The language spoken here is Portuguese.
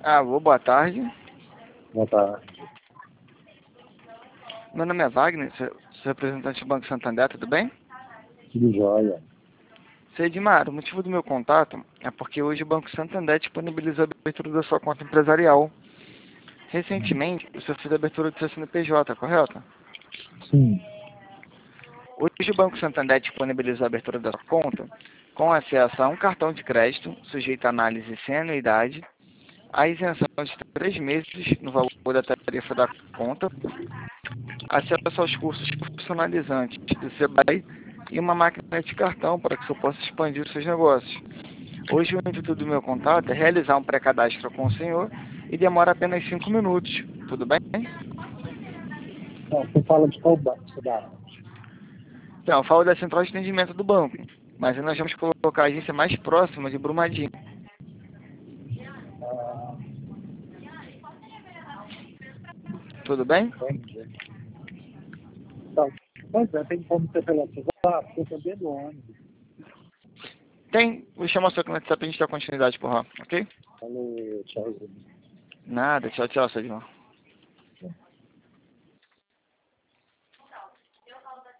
Alô, boa tarde. Boa tarde. Meu nome é Wagner, sou representante do Banco Santander, tudo bem? Tudo jóia. Seu Edmar, o motivo do meu contato é porque hoje o Banco Santander disponibilizou a abertura da sua conta empresarial. Recentemente, você fez a abertura do seu CNPJ, correto? Sim. Hoje o Banco Santander disponibilizou a abertura da sua conta com acesso a um cartão de crédito sujeito a análise sem anuidade, a isenção de 3 meses no valor da tarifa da conta, acesso aos cursos profissionalizantes do Sebrae e uma máquina de cartão para que você possa expandir os seus negócios. Hoje o intuito do meu contato é realizar um pré-cadastro com o senhor e demora apenas 5 minutos. Tudo bem? Então, você fala de qual banco você dá? Então, eu falo da central de atendimento do banco, mas nós vamos colocar a agência mais próxima de Brumadinho. Ah, Tudo bem? entendi. Então, pois é, tem como ser pelo WhatsApp, porque eu tô dentro do ônibus. Tem. Vou chamar o seu WhatsApp para a gente dar continuidade por lá, ok? Falou, tchauzinho. Nada. Tchau, tchau, seu Edmar.